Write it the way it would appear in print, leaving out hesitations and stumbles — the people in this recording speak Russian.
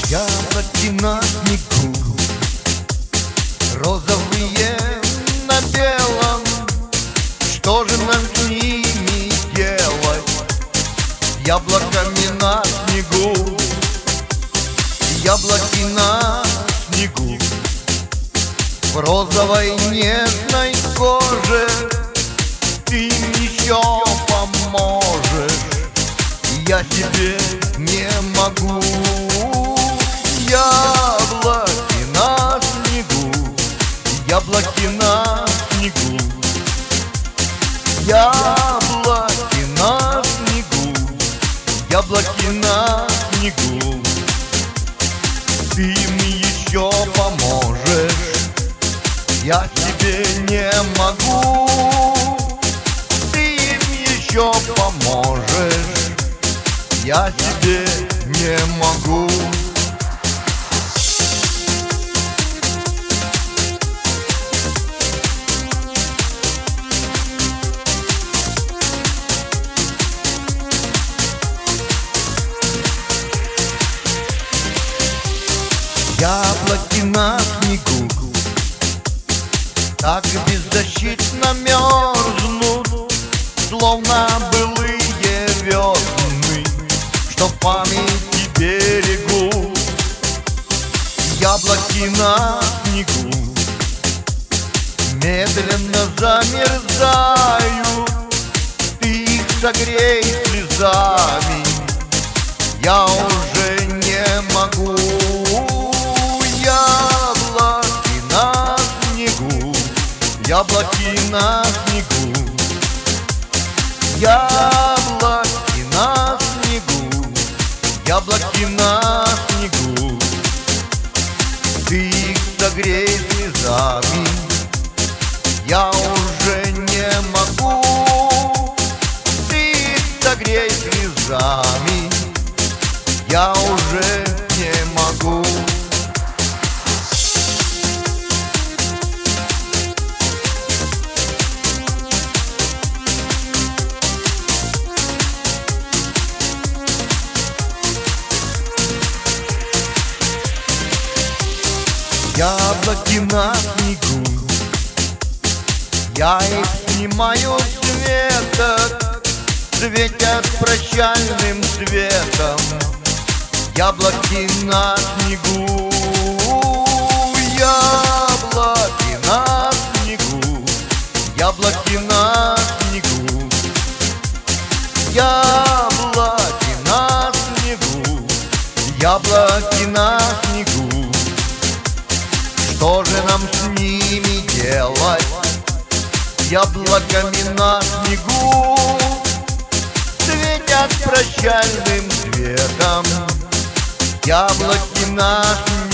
Яблоки на снегу, розовые на белом. Что же нам с ними делать? Яблоками на снегу, яблоки на снегу, в розовой нежной коже. Ты им еще поможешь, я тебе не могу. Яблоки на снегу, яблоки на снегу, яблоки на снегу, яблоки на снегу. Ты им еще поможешь, я тебе не могу. Ты им еще поможешь, я тебе не могу. Яблоки на снегу так беззащитно мерзнут, словно былые весны, что в памяти берегу. Яблоки на снегу медленно замерзают, ты их согрей слезами, я уже не могу. Яблоки на снегу, яблоки на снегу, яблоки на снегу, яблоки на снегу. Ты их согрей слезами, я уже не могу. Ты их согрей слезами, я уже не могу. Яблоки на снегу, я их снимаю с веток, светят прощальным светом. Яблоки на снегу, яблоки на снегу, яблоки на снегу, яблоки на снегу, яблоки на снегу. Что же нам с ними делать? Яблоками на снегу светят прощальным светом. Яблоки на снегу.